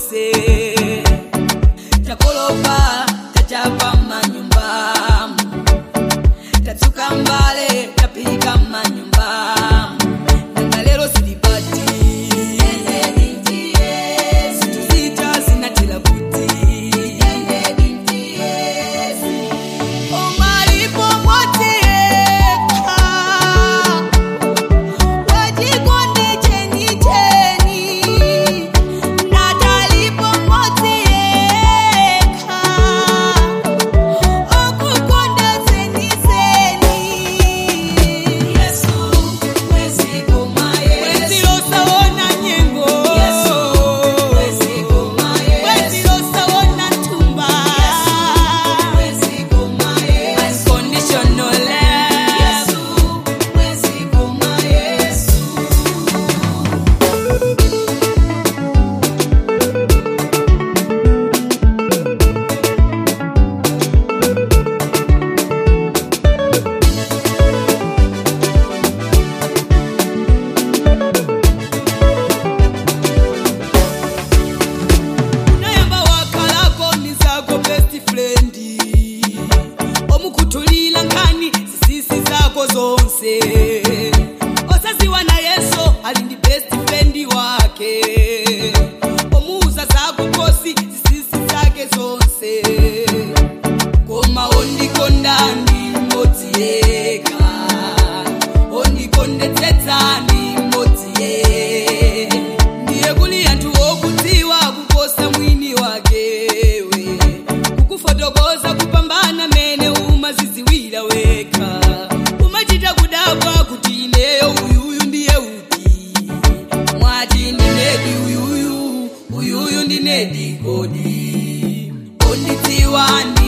zonse takolopa tachapa manyumba tatsuka mbale tapika manyumba nanga lero silipati sita sinatila kuti omalipo mwati omukutulila nkani sisi zako zonse osaziwa na Yesu alindi best friend wake omuza zako kosi sisi zake zonse koma ondikondani motieka ondikondetetsani motie ndiye kuli anthu okutiwa kuposa mwini wakewe kukufotokoza kupambana mene umaziziwira weka umachita kudabwa kuti ineyo uyuyu ndiye uti mwati ndinedi uyuyu ndi nedi kodi onditiwa